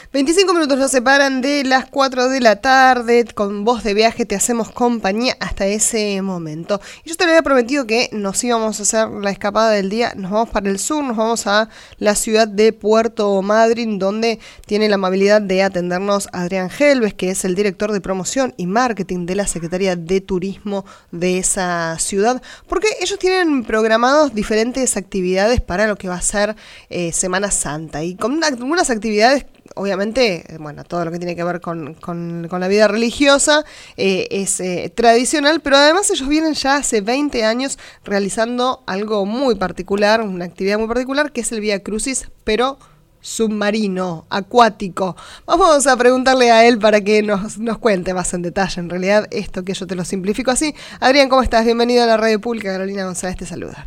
25 minutos nos separan de las 4 de la tarde. Con Voz de Viaje te hacemos compañía hasta ese momento. Y yo te lo había prometido que nos íbamos a hacer la escapada del día. Nos vamos para el sur, nos vamos a la ciudad de Puerto Madryn, donde tiene la amabilidad de atendernos Adrián Helves, que es el director de promoción y marketing de la Secretaría de Turismo de esa ciudad, porque ellos tienen programados diferentes actividades para lo que va a ser Semana Santa, y con algunas actividades, obviamente, bueno, todo lo que tiene que ver con la vida religiosa es tradicional, pero además ellos vienen ya hace 20 años realizando algo muy particular, una actividad muy particular, que es el Vía Crucis, pero submarino, acuático. Vamos a preguntarle a él para que nos cuente más en detalle, en realidad, esto que yo te lo simplifico así. Adrián, ¿cómo estás? Bienvenido a la Radio Pública. Carolina González te saluda.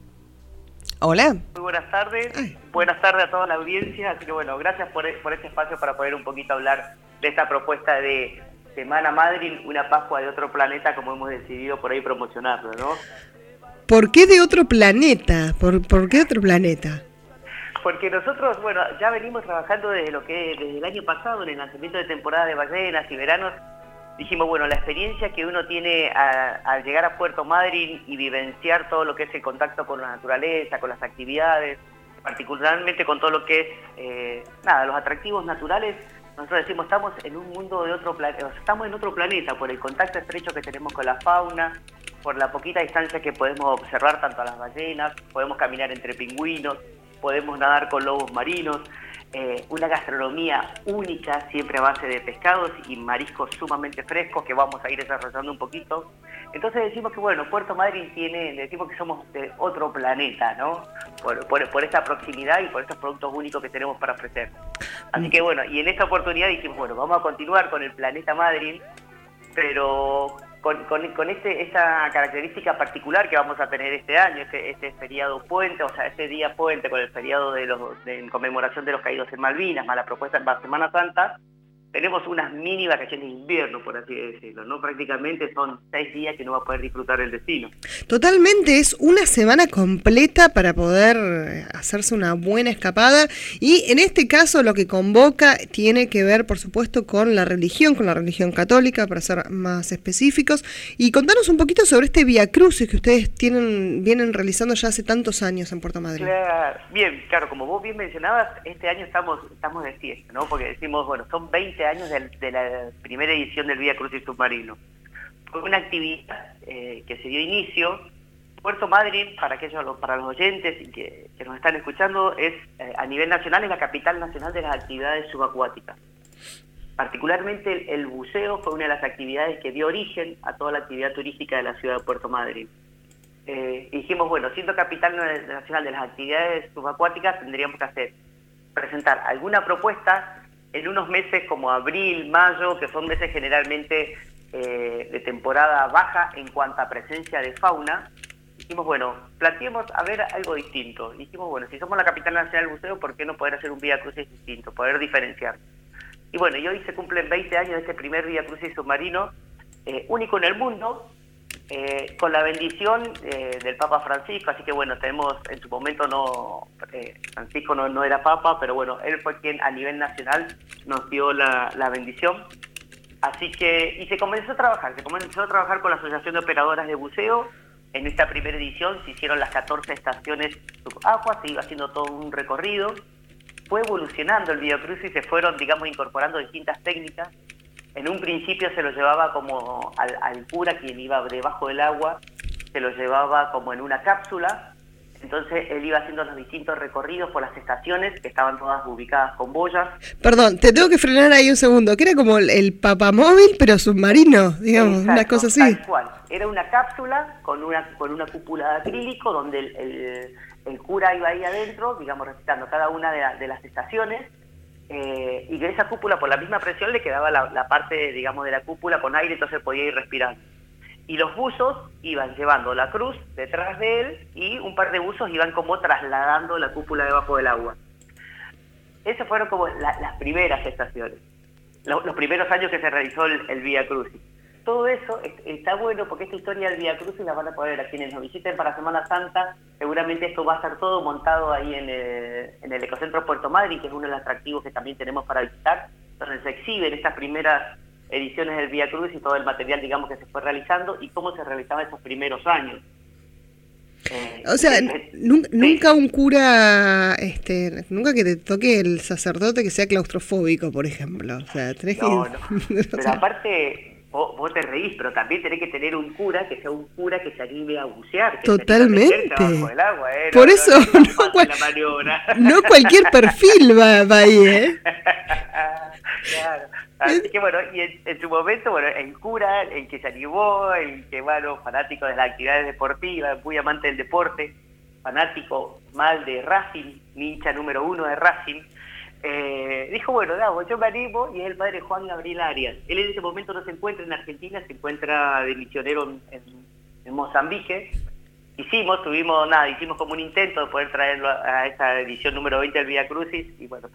Hola. Muy buenas tardes. Buenas tardes a toda la audiencia. Así que bueno, gracias por este espacio para poder un poquito hablar de esta propuesta de Semana Madryn, una Pascua de otro planeta, como hemos decidido por ahí promocionarlo, ¿no? ¿Por qué de otro planeta? ¿Por qué otro planeta? Porque nosotros, bueno, ya venimos trabajando desde el año pasado en el lanzamiento de temporada de ballenas y veranos. Dijimos, bueno, la experiencia que uno tiene al llegar a Puerto Madryn y vivenciar todo lo que es el contacto con la naturaleza, con las actividades, particularmente con todo lo que es, los atractivos naturales. Nosotros decimos, estamos en un mundo de otro planeta, estamos en otro planeta por el contacto estrecho que tenemos con la fauna, por la poquita distancia que podemos observar tanto a las ballenas, podemos caminar entre pingüinos, podemos nadar con lobos marinos. Una gastronomía única, siempre a base de pescados y mariscos sumamente frescos que vamos a ir desarrollando un poquito. Entonces decimos que, bueno, Puerto Madryn decimos que somos de otro planeta, ¿no? Por esta proximidad y por estos productos únicos que tenemos para ofrecer. Así que, bueno, y en esta oportunidad dijimos, bueno, vamos a continuar con el Planeta Madryn, pero con esta característica particular que vamos a tener este año, este feriado puente, o sea, este día puente con el feriado en conmemoración de los caídos en Malvinas, más la propuesta para Semana Santa, tenemos unas mini vacaciones de invierno, por así decirlo, ¿no? Prácticamente son 6 días que no va a poder disfrutar el destino. Totalmente, es una semana completa para poder hacerse una buena escapada, y en este caso lo que convoca tiene que ver, por supuesto, con la religión católica, para ser más específicos, y contanos un poquito sobre este Vía Crucis que ustedes vienen realizando ya hace tantos años en Puerto Madryn. Claro, como vos bien mencionabas, este año estamos de fiesta, ¿no? Porque decimos, bueno, son 20 años de la primera edición del Vía Crucis submarino. Fue una actividad que se dio inicio. Puerto Madryn, para los oyentes y que nos están escuchando, es a nivel nacional, es la capital nacional de las actividades subacuáticas. Particularmente el buceo fue una de las actividades que dio origen a toda la actividad turística de la ciudad de Puerto Madryn. Dijimos, bueno, siendo capital nacional de las actividades subacuáticas, tendríamos que presentar alguna propuesta en unos meses como abril, mayo, que son meses generalmente de temporada baja en cuanto a presencia de fauna. Dijimos, bueno, planteemos a ver algo distinto. Dijimos, bueno, si somos la capital nacional del buceo, ¿por qué no poder hacer un Vía Crucis distinto? Poder diferenciar. Y bueno, y hoy se cumplen 20 años de este primer Vía Crucis submarino, único en el mundo, con la bendición del Papa Francisco. Así que bueno, tenemos, en su momento Francisco no era Papa, pero bueno, él fue quien a nivel nacional nos dio la bendición. Así que, y se comenzó a trabajar con la Asociación de Operadoras de Buceo. En esta primera edición se hicieron las 14 estaciones subagua, se iba haciendo todo un recorrido. Fue evolucionando el Vía Crucis y se fueron, digamos, incorporando distintas técnicas. En un principio se lo llevaba como al cura, quien iba debajo del agua, se lo llevaba como en una cápsula. Entonces él iba haciendo los distintos recorridos por las estaciones, que estaban todas ubicadas con boyas. Perdón, te tengo que frenar ahí un segundo, que era como el papamóvil, pero submarino, digamos. Exacto, una cosa así. Tal cual. Era una cápsula con una cúpula de acrílico donde el cura iba ahí adentro, digamos, recitando cada una de las estaciones. Y que esa cúpula, por la misma presión, le quedaba la parte, digamos, de la cúpula con aire, entonces podía ir respirando. Y los buzos iban llevando la cruz detrás de él, y un par de buzos iban como trasladando la cúpula debajo del agua. Esas fueron como las primeras estaciones, los primeros años que se realizó el Vía Crucis. todo eso está bueno porque esta historia del Vía Crucis la van a poder ver a quienes nos visiten para Semana Santa. Seguramente esto va a estar todo montado ahí en el Ecocentro Puerto Madryn, que es uno de los atractivos que también tenemos para visitar, donde se exhiben estas primeras ediciones del Vía Crucis y todo el material, digamos, que se fue realizando y cómo se realizaba esos primeros años. O sea, nunca un cura, nunca que te toque el sacerdote que sea claustrofóbico, por ejemplo. O sea, tenés no, que... no. Pero aparte, vos te reís, pero también tenés que tener un cura que sea un cura que se anime a bucear. Que totalmente. Se anime a del agua, por eso, no cualquier perfil va ahí, ¿eh? Claro. Así que bueno, y en su momento, bueno, el cura, el que se animó, el que, bueno, fanático de las actividades deportivas, muy amante del deporte, fanático mal de Racing, hincha número 1 de Racing, dijo, bueno, yo me animo, y es el padre Juan Gabriel Arias. Él en ese momento no se encuentra en Argentina, se encuentra de misionero en Mozambique. Hicimos como un intento de poder traerlo a esta edición número 20 del Vía Crucis, y bueno,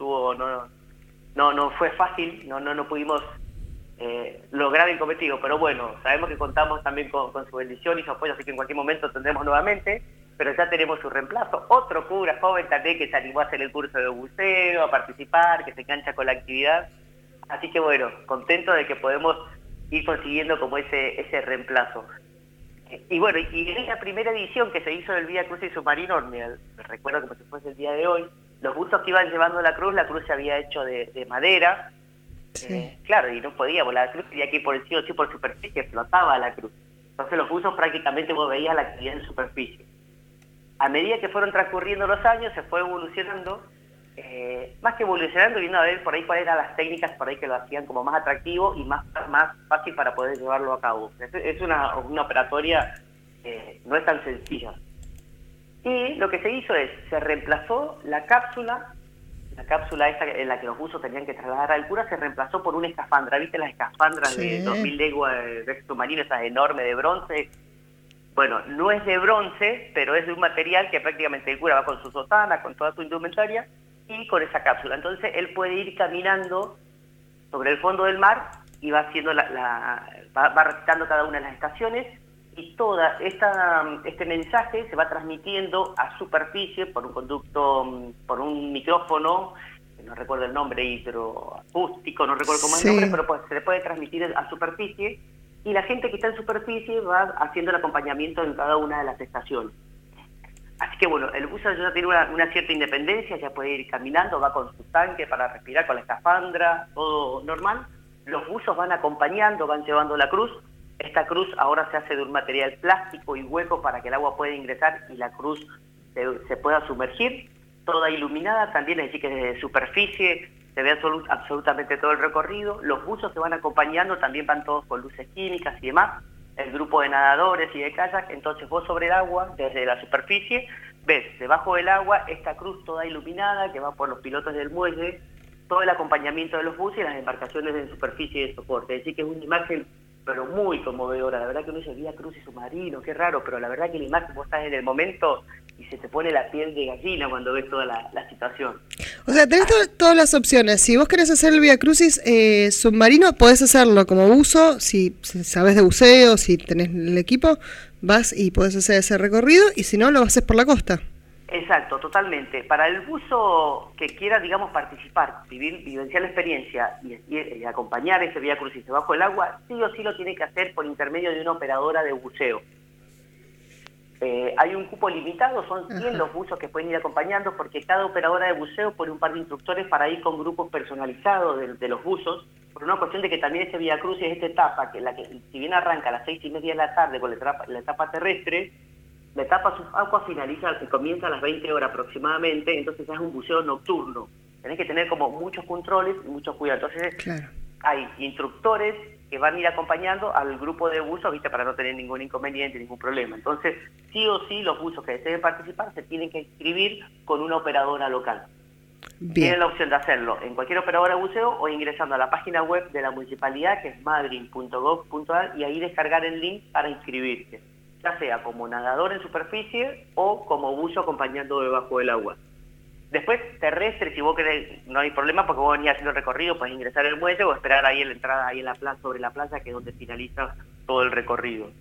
no fue fácil, no pudimos lograr el cometido, pero bueno, sabemos que contamos también con su bendición y su apoyo, así que en cualquier momento tendremos nuevamente, pero ya tenemos su reemplazo, otro cura joven también que se animó a hacer el curso de buceo, a participar, que se engancha con la actividad, así que bueno, contento de que podemos ir consiguiendo como ese reemplazo. Y bueno, y en esa primera edición que se hizo del Vía Crucis Submarino, me recuerdo como si fuese el día de hoy, los buzos que iban llevando la cruz se había hecho de madera, sí. Claro, y no podíamos, la cruz tenía que ir por el sí por superficie, flotaba la cruz. Entonces los buzos prácticamente vos veías la actividad en superficie. A medida que fueron transcurriendo los años, se fue evolucionando, más que evolucionando, viendo a ver por ahí cuáles eran las técnicas por ahí que lo hacían como más atractivo y más fácil para poder llevarlo a cabo. Es una operatoria, no es tan sencilla. Y lo que se hizo se reemplazó la cápsula esta en la que los buzos tenían que trasladar al cura, se reemplazó por una escafandra. ¿Viste las escafandras de 2000 leguas de submarino, esas enormes de bronce? Bueno, no es de bronce, pero es de un material que prácticamente el cura va con su sotana, con toda su indumentaria y con esa cápsula. Entonces él puede ir caminando sobre el fondo del mar y va haciendo va recitando cada una de las estaciones, y toda este mensaje se va transmitiendo a superficie por un conducto, por un micrófono, no recuerdo el nombre, hidroacústico, no recuerdo cómo es el nombre, pero pues se le puede transmitir a superficie, y la gente que está en superficie va haciendo el acompañamiento en cada una de las estaciones. Así que bueno, el buzo ya tiene una cierta independencia, ya puede ir caminando, va con su tanque para respirar, con la escafandra, todo normal. Los buzos van acompañando, van llevando la cruz. Esta cruz ahora se hace de un material plástico y hueco para que el agua pueda ingresar y la cruz se pueda sumergir, toda iluminada también, es decir, que desde superficie se ve absolutamente todo el recorrido. Los buzos que van acompañando también van todos con luces químicas y demás, el grupo de nadadores y de kayak. Entonces vos sobre el agua, desde la superficie, ves debajo del agua esta cruz toda iluminada que va por los pilotos del muelle, todo el acompañamiento de los buses y las embarcaciones en superficie de soporte, es decir, que es una imagen pero muy conmovedora. La verdad que uno dice Vía Crucis Submarino, qué raro, pero la verdad que la imagen, vos estás en el momento y se te pone la piel de gallina cuando ves toda la situación. O sea, tenés todas las opciones. Si vos querés hacer el Vía Crucis submarino, podés hacerlo como buzo, si sabés de buceo, si tenés el equipo, vas y podés hacer ese recorrido, y si no, lo haces por la costa. Exacto, totalmente. Para el buzo que quiera, digamos, participar, vivenciar la experiencia y acompañar ese Vía Crucis debajo del agua, sí o sí lo tiene que hacer por intermedio de una operadora de buceo. Hay un cupo limitado, son 100 los buzos que pueden ir acompañando, porque cada operadora de buceo pone un par de instructores para ir con grupos personalizados de los buzos, por una cuestión de que también este Vía Crucis, esta etapa, que si bien arranca a las 6:30 de la tarde con la etapa terrestre, la etapa subagua comienza a las 20 horas aproximadamente, entonces es un buceo nocturno. Tenés que tener como muchos controles y mucho cuidado. Entonces claro, hay instructores que van a ir acompañando al grupo de buzos, ¿viste? Para no tener ningún inconveniente, ningún problema. Entonces, sí o sí, los buzos que deseen participar se tienen que inscribir con una operadora local. Bien. Tienen la opción de hacerlo en cualquier operadora de buceo o ingresando a la página web de la municipalidad, que es madryn.gov.ar, y ahí descargar el link para inscribirse, ya sea como nadador en superficie o como buzo acompañando debajo del agua. Después, terrestre, si vos querés, no hay problema porque vos venís haciendo el recorrido, puedes ingresar al muelle o esperar ahí en la entrada, ahí en la plaza, sobre la playa, que es donde finaliza todo el recorrido.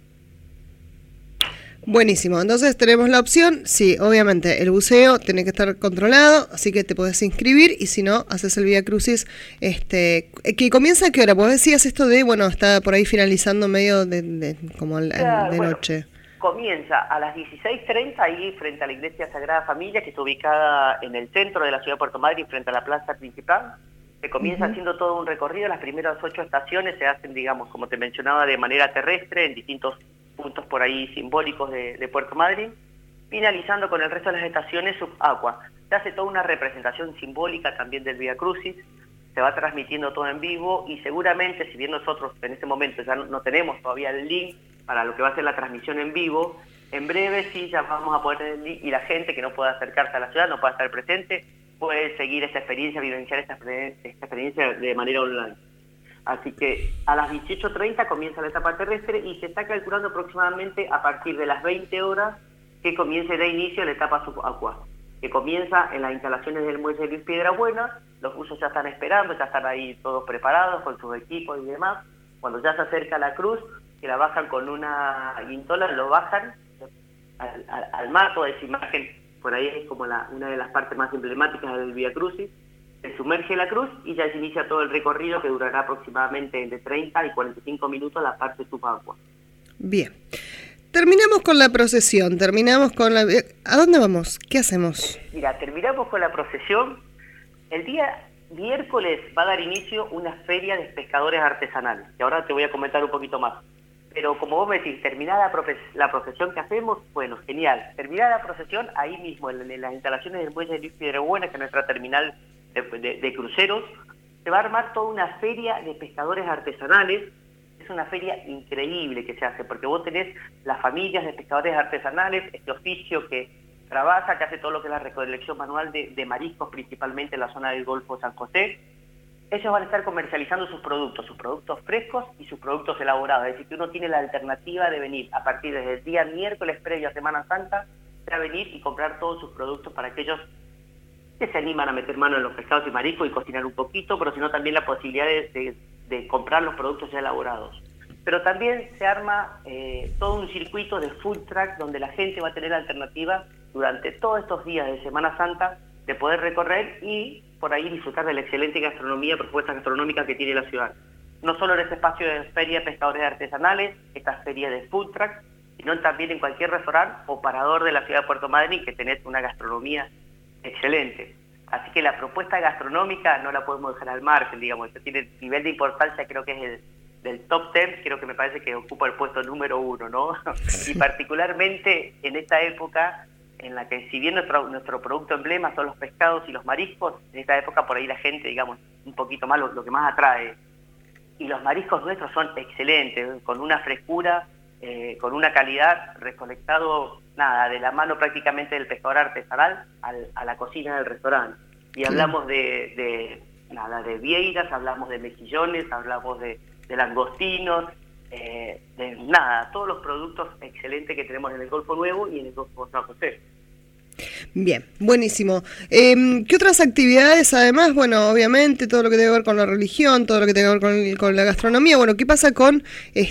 Buenísimo, entonces tenemos la opción, sí, obviamente el buceo tiene que estar controlado, así que te podés inscribir y si no, haces el Vía Crucis, que comienza a qué hora, vos decías esto de, bueno, está por ahí finalizando medio de noche. Comienza a las 16:30 ahí frente a la Iglesia Sagrada Familia, que está ubicada en el centro de la ciudad de Puerto Madryn, frente a la plaza principal. Se comienza haciendo todo un recorrido, las primeras 8 estaciones se hacen, digamos, como te mencionaba, de manera terrestre, en distintos puntos por ahí simbólicos de Puerto Madryn, finalizando con el resto de las estaciones subagua. Se hace toda una representación simbólica también del Vía Crucis, se va transmitiendo todo en vivo y seguramente, si bien nosotros en este momento ya no tenemos todavía el link para lo que va a ser la transmisión en vivo, en breve sí ya vamos a poder tener el link y la gente que no pueda acercarse a la ciudad, no pueda estar presente, puede seguir esta experiencia, vivenciar esta experiencia de manera online. Así que a las 18:30 comienza la etapa terrestre y se está calculando aproximadamente a partir de las 20 horas que comience de inicio la etapa subagua, que comienza en las instalaciones del muelle Luis Piedrabuena. Los buzos ya están esperando, ya están ahí todos preparados con sus equipos y demás. Cuando ya se acerca la cruz, que la bajan con una guintola, lo bajan al mar. Toda esa imagen por ahí es como una de las partes más emblemáticas del Vía Crucis. Se sumerge la cruz y ya se inicia todo el recorrido, que durará aproximadamente entre 30 y 45 minutos la parte subagua. Bien. Terminamos con la procesión, ¿A dónde vamos? ¿Qué hacemos? Mira, terminamos con la procesión. El día miércoles va a dar inicio una feria de pescadores artesanales, que ahora te voy a comentar un poquito más. Pero como vos me decís, terminada la procesión que hacemos, bueno, genial. Terminada la procesión, ahí mismo, en las instalaciones del muelle de Luis Piedrabuena, que es nuestra terminal de cruceros, se va a armar toda una feria de pescadores artesanales. Es una feria increíble que se hace, porque vos tenés las familias de pescadores artesanales, este oficio que trabaja, que hace todo lo que es la recolección manual de mariscos, principalmente en la zona del Golfo de San José. Ellos van a estar comercializando sus productos frescos y sus productos elaborados. Es decir, que uno tiene la alternativa de venir a partir desde el día miércoles previo a Semana Santa, a venir y comprar todos sus productos para aquellos que se animan a meter mano en los pescados y mariscos y cocinar un poquito, pero sino también la posibilidad de comprar los productos ya elaborados. Pero también se arma todo un circuito de food truck donde la gente va a tener la alternativa durante todos estos días de Semana Santa de poder recorrer y por ahí disfrutar de la excelente gastronomía, propuestas gastronómicas que tiene la ciudad. No solo en este espacio de feria de pescadores artesanales, estas ferias de food truck, sino también en cualquier restaurante o parador de la ciudad de Puerto Madryn que tenés una gastronomía excelente. Así que la propuesta gastronómica no la podemos dejar al margen, digamos. Esto tiene el nivel de importancia, creo que es del top 10, creo que me parece que ocupa el puesto número 1, ¿no? Y particularmente en esta época en la que, si bien nuestro producto emblema son los pescados y los mariscos, en esta época por ahí la gente, digamos, un poquito más lo que más atrae. Y los mariscos nuestros son excelentes, con una frescura, con una calidad, recolectado, de la mano prácticamente del pescador artesanal a la cocina del restaurante. Y hablamos de vieiras, hablamos de mejillones, hablamos de langostinos, todos los productos excelentes que tenemos en el Golfo Nuevo y en el Golfo San José. Bien, buenísimo. ¿Qué otras actividades además? Bueno, obviamente todo lo que tiene que ver con la religión, todo lo que tiene que ver con la gastronomía. Bueno, ¿qué pasa con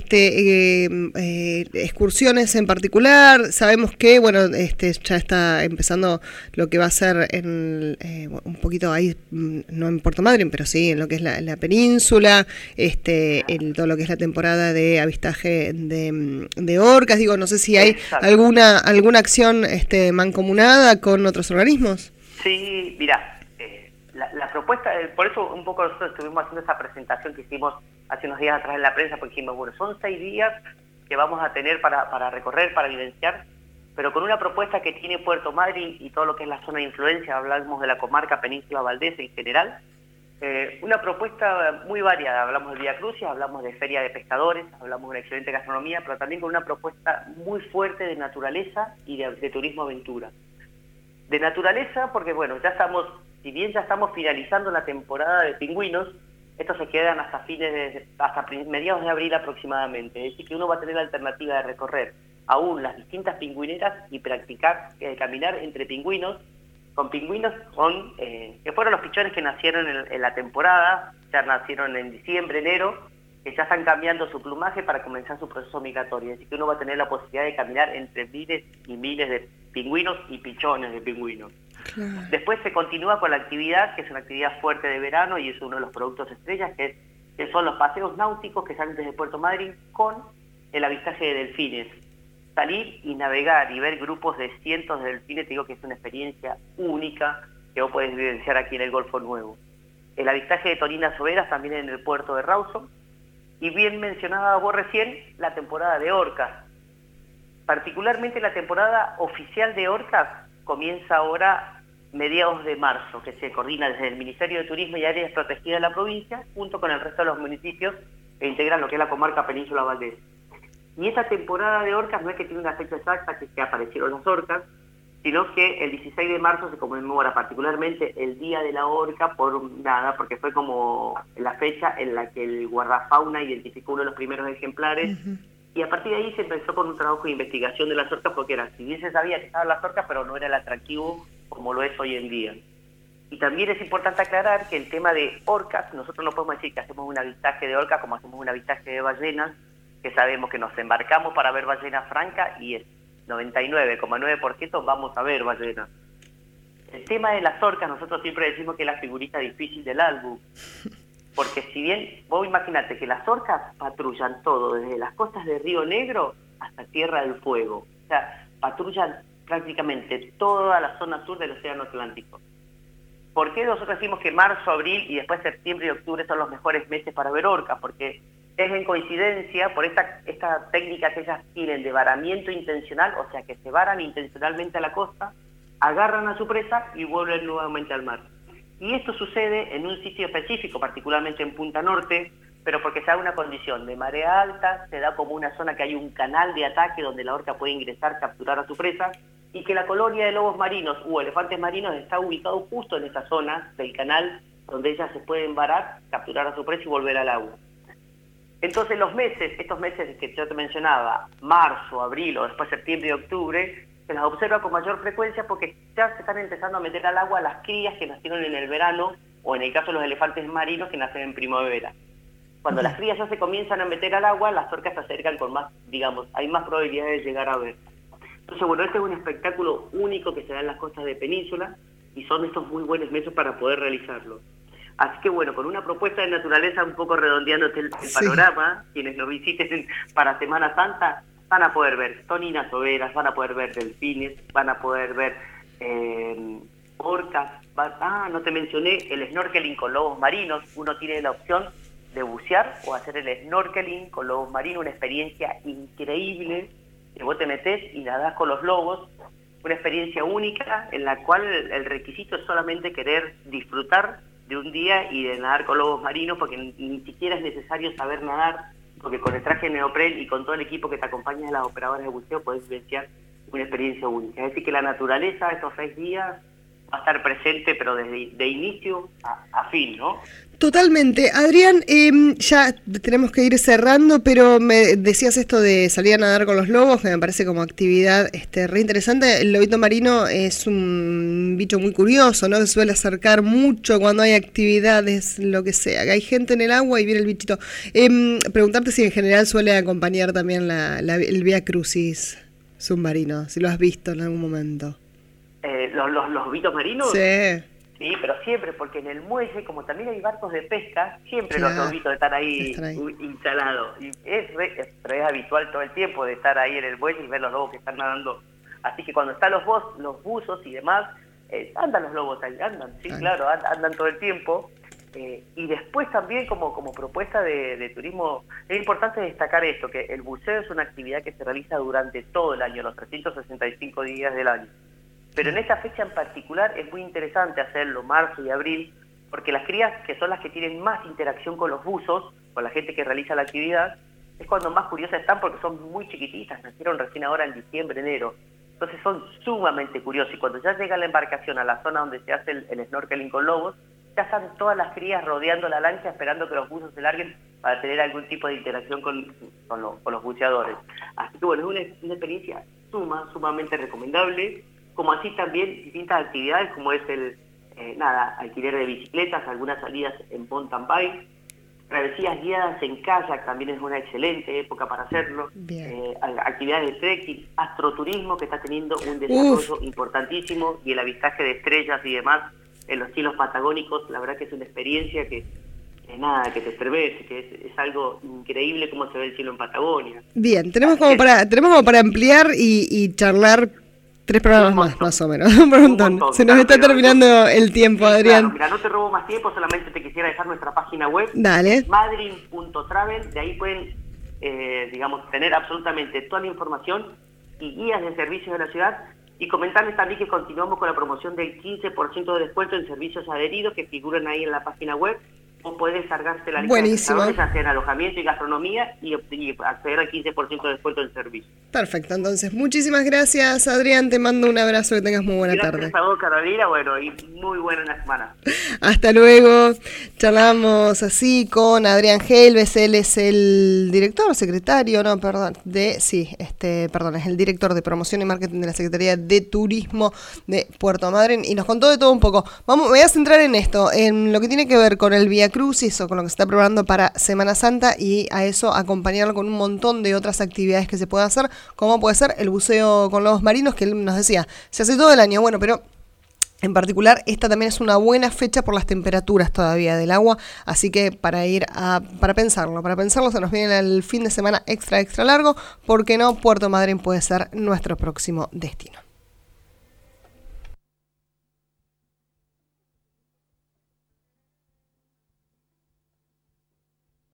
excursiones en particular? Sabemos que, bueno, ya está empezando lo que va a ser un poquito ahí, no en Puerto Madryn, pero sí en lo que es la península, todo lo que es la temporada de avistaje de orcas. Digo, no sé si hay alguna acción mancomunada con otros organismos. Sí, mira, la propuesta, por eso un poco nosotros estuvimos haciendo esa presentación que hicimos hace unos días atrás en la prensa, porque dijimos, bueno, son 6 días que vamos a tener para recorrer, para vivenciar, pero con una propuesta que tiene Puerto Madryn y todo lo que es la zona de influencia, hablamos de la comarca Península Valdés en general, una propuesta muy variada. Hablamos de Vía Crucis, hablamos de feria de pescadores, hablamos de una excelente gastronomía, pero también con una propuesta muy fuerte de naturaleza y de turismo aventura. De naturaleza, porque bueno, si bien ya estamos finalizando la temporada de pingüinos, estos se quedan hasta mediados de abril aproximadamente. Es decir, que uno va a tener la alternativa de recorrer aún las distintas pingüineras y practicar, caminar entre pingüinos, con pingüinos que fueron los pichones que nacieron en la temporada, ya nacieron en diciembre, enero, que ya están cambiando su plumaje para comenzar su proceso migratorio. Así que uno va a tener la posibilidad de caminar entre miles y miles de pingüinos y pichones de pingüinos. Claro. Después se continúa con la actividad, que es una actividad fuerte de verano y es uno de los productos estrellas, que son los paseos náuticos que salen desde Puerto Madryn con el avistaje de delfines. Salir y navegar y ver grupos de cientos de delfines, te digo que es una experiencia única que vos podés vivenciar aquí en el Golfo Nuevo. El avistaje de toninas overas también en el puerto de Rawson. Y bien mencionaba vos recién, la temporada de orcas. Particularmente la temporada oficial de orcas comienza ahora mediados de marzo, que se coordina desde el Ministerio de Turismo y Áreas Protegidas de la provincia, junto con el resto de los municipios que integran lo que es la comarca Península Valdés. Y esta temporada de orcas no es que tiene una fecha exacta que aparecieron las orcas, sino que el 16 de marzo se conmemora particularmente el Día de la Orca porque fue como la fecha en la que el guardafauna identificó uno de los primeros ejemplares, y a partir de ahí se empezó con un trabajo de investigación de las orcas, porque si bien se sabía que estaban las orcas, pero no era el atractivo como lo es hoy en día. Y también es importante aclarar que el tema de orcas, nosotros no podemos decir que hacemos un avistaje de orcas como hacemos un avistaje de ballenas, que sabemos que nos embarcamos para ver ballena franca y el 99,9% vamos a ver ballenas. El tema de las orcas, nosotros siempre decimos que es la figurita difícil del álbum, porque si bien, vos imaginate que las orcas patrullan todo, desde las costas de Río Negro hasta Tierra del Fuego, o sea, patrullan prácticamente toda la zona sur del Océano Atlántico. ¿Por qué nosotros decimos que marzo, abril y después septiembre y octubre son los mejores meses para ver orcas? Porque es en coincidencia por esta técnica que ellas tienen de varamiento intencional, o sea que se varan intencionalmente a la costa, agarran a su presa y vuelven nuevamente al mar. Y esto sucede en un sitio específico, particularmente en Punta Norte, pero porque se da una condición de marea alta, se da como una zona que hay un canal de ataque donde la orca puede ingresar, capturar a su presa, y que la colonia de lobos marinos u elefantes marinos está ubicado justo en esa zona del canal donde ellas se pueden varar, capturar a su presa y volver al agua. Entonces estos meses que yo te mencionaba, marzo, abril o después septiembre y octubre, se las observa con mayor frecuencia porque ya se están empezando a meter al agua las crías que nacieron en el verano o en el caso de los elefantes marinos que nacen en primavera. Cuando las crías ya se comienzan a meter al agua, las orcas se acercan con más, hay más probabilidades de llegar a ver. Entonces, bueno, este es un espectáculo único que se da en las costas de Península y son estos muy buenos meses para poder realizarlo. Así que bueno, con una propuesta de naturaleza un poco redondeándote el panorama, quienes nos visiten para Semana Santa van a poder ver toninas overas, van a poder ver delfines, van a poder ver orcas, no te mencioné el snorkeling con lobos marinos. Uno tiene la opción de bucear o hacer el snorkeling con lobos marinos, una experiencia increíble, que vos te metés y nadás con los lobos, una experiencia única en la cual el requisito es solamente querer disfrutar de un día y de nadar con lobos marinos, porque ni siquiera es necesario saber nadar, porque con el traje de neopren y con todo el equipo que te acompaña de las operadoras de buceo podés vivenciar una experiencia única. Es decir, que la naturaleza estos 6 días va a estar presente, pero de inicio a fin, ¿no? Totalmente. Adrián, ya tenemos que ir cerrando, pero me decías esto de salir a nadar con los lobos, que me parece como actividad re interesante. El lobito marino es un bicho muy curioso, ¿no? Se suele acercar mucho cuando hay actividades, lo que sea, que hay gente en el agua y viene el bichito. Preguntarte si en general suele acompañar también el Vía Crucis submarino, si lo has visto en algún momento. ¿Los lobitos marinos? Sí. Sí, pero siempre, porque en el muelle, como también hay barcos de pesca, siempre los lobitos están ahí instalados. Y pero es habitual todo el tiempo de estar ahí en el muelle y ver los lobos que están nadando. Así que cuando están los buzos y demás, andan los lobos ahí, sí, claro, andan todo el tiempo. Y después también como propuesta de turismo, es importante destacar esto, que el buceo es una actividad que se realiza durante todo el año, los 365 días del año. Pero en esta fecha en particular es muy interesante hacerlo, marzo y abril, porque las crías, que son las que tienen más interacción con los buzos, con la gente que realiza la actividad, es cuando más curiosas están porque son muy chiquititas, nacieron recién ahora en diciembre, enero. Entonces son sumamente curiosos y cuando ya llega la embarcación a la zona donde se hace el snorkeling con lobos, ya están todas las crías rodeando la lancha esperando que los buzos se larguen para tener algún tipo de interacción con los buceadores. Así que bueno, es una experiencia sumamente recomendable, como así también distintas actividades como es alquiler de bicicletas, algunas salidas en mountain bike, travesías guiadas en kayak también es una excelente época para hacerlo, actividades de trekking, astroturismo que está teniendo un desarrollo importantísimo, y el avistaje de estrellas y demás en los cielos patagónicos. La verdad que es una experiencia que te estremece, que es algo increíble cómo se ve el cielo en Patagonia. Bien, tenemos como para ampliar y charlar 3 programas más o menos. Un montón. Se nos está terminando el tiempo, Adrián. Claro, mira, no te robo más tiempo, solamente te quisiera dejar nuestra página web. Dale. Madryn.travel, de ahí pueden, tener absolutamente toda la información y guías de servicios de la ciudad. Y comentarles también que continuamos con la promoción del 15% de descuento en servicios adheridos que figuran ahí en la página web. O puedes cargarte la lista de prestadores, ya sea en alojamiento y gastronomía, y acceder al 15% de descuento en servicio. Perfecto, entonces muchísimas gracias, Adrián, te mando un abrazo, que tengas muy buena tarde. Gracias a vos, Carolina, y muy buena semana. Hasta luego. Charlamos así con Adrián Helves, él es el director, secretario, es el director de promoción y marketing de la Secretaría de Turismo de Puerto Madryn, y nos contó de todo un poco. Me voy a centrar en esto, en lo que tiene que ver con el Vía Crucis o con lo que se está preparando para Semana Santa, y a eso acompañarlo con un montón de otras actividades que se pueden hacer, como puede ser el buceo con lobos marinos, que él nos decía, se hace todo el año, pero en particular esta también es una buena fecha por las temperaturas todavía del agua, así que para pensarlo, se nos viene el fin de semana extra largo, ¿por qué no? Puerto Madryn puede ser nuestro próximo destino.